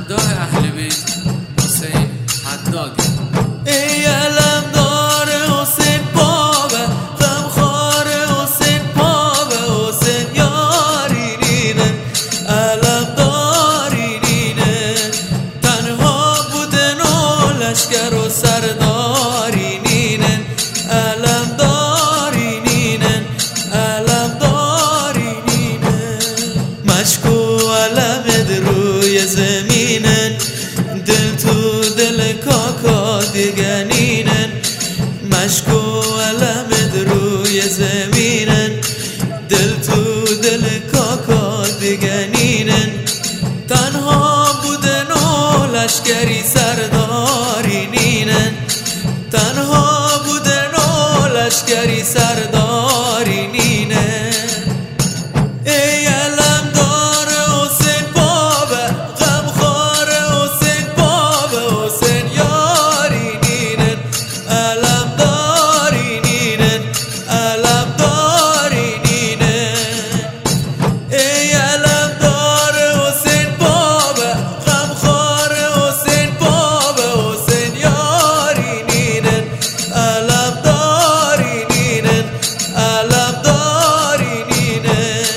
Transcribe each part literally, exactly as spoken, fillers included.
امداه اهل بیت حسین حدادی. ای علمدار حسین بابا، غمخوار حسین بابا، حسین یاری نینه، علمداری نینه، تنها بودن و لشکر و سرداری نینه، علمداری نینه، علمداری نینه، مشکو علمت روی زمینن، دل تو دل کاکا دیگه نینن، مشکو علمت روی زمینن، دل تو دل کاکا دیگه نینن، تنها بودن و لشکری سرداری نینن، تنها بودن و لشکری سرداری نینن. ای علمدار حسین بابا، غمخوار حسین بابا، حسین یاری نینن، علمداری نینن، علمداری نینن. ای علمدار حسین بابا، غمخوار حسین بابا، حسین یاری نینن، علمداری نینن، علمداری نینن.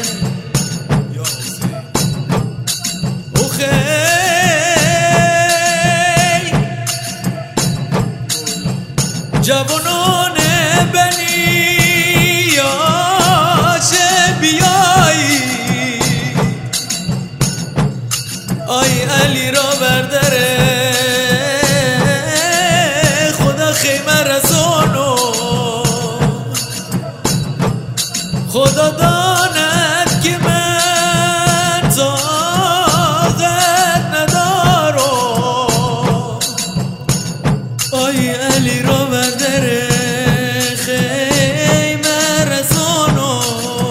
جوانان بنی آشه بیایی، آی علی را برداره خدا خیمه رسانو، خدا داند که من طاقت ندارم، آی علی را برداره خیمه رسانو.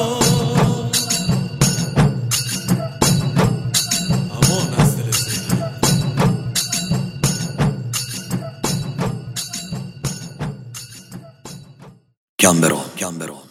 امان از دل زینب. گم برو گم برو